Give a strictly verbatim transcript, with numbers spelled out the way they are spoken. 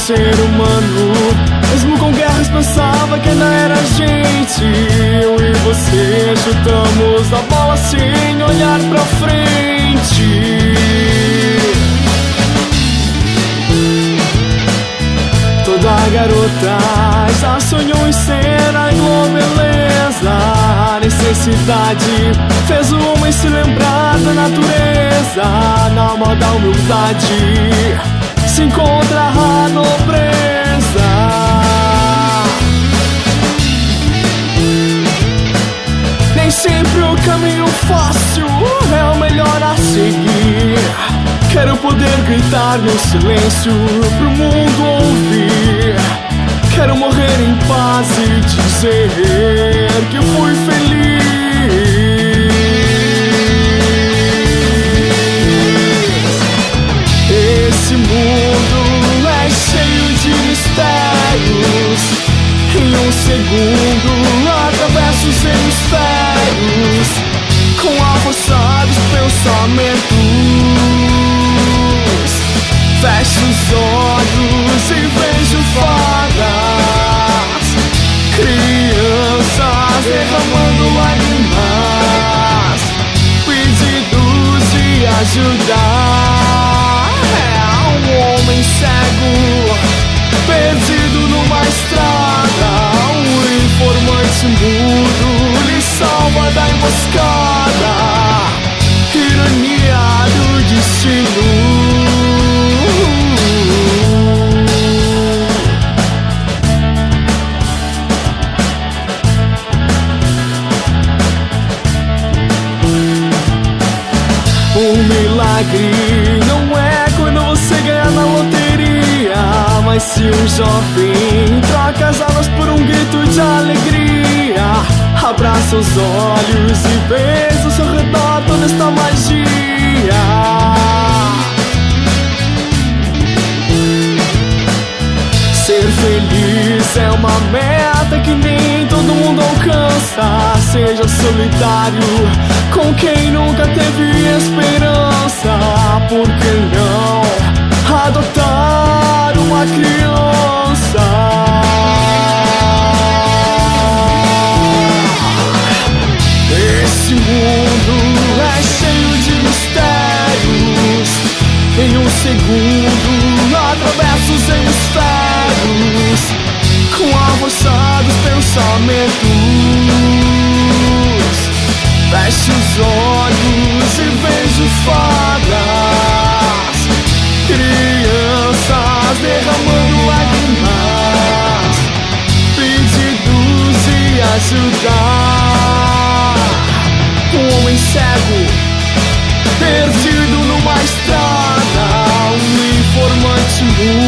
ser humano. Mesmo com guerras pensava que ainda era gente. Eu e você chutamos a bola sem olhar pra frente. Toda garota já sonhou em ser a globeleza. A necessidade fez o homem se lembrar da natureza. Na moda humildade se encontra a nobreza. Nem sempre o caminho fácil é o melhor a seguir. Quero poder gritar no silêncio pro mundo ouvir. Quero morrer em paz e dizer que fui feliz. Esse mundo é cheio de mistérios. Em um segundo atravesso os hemisférios com a força dos pensamentos. Fecho os olhos e vejo fadas, crianças derramando lágrimas, pedidos de ajuda. É um homem cego, perdido numa estrada. O informante mudo lhe salva da emboscada. Ironia do destino. Um milagre não é quando você ganha na loteria, mas se um jovem troca as alas por um grito de alegria, abraça os olhos e vê ao seu redor toda esta magia. Ser feliz é uma meta que nem todo mundo alcança. Seja solidário com quem nunca teve esperança. Por que não adotar uma criança? Esse mundo é cheio de mistérios. Em um segundo atravesso os hemisférios com a força dos pensamentos. Fecho os olhos e vejo fadas, crianças derramando lágrimas, pedidos de ajuda. Um homem cego, perdido numa estrada. Um informante mudo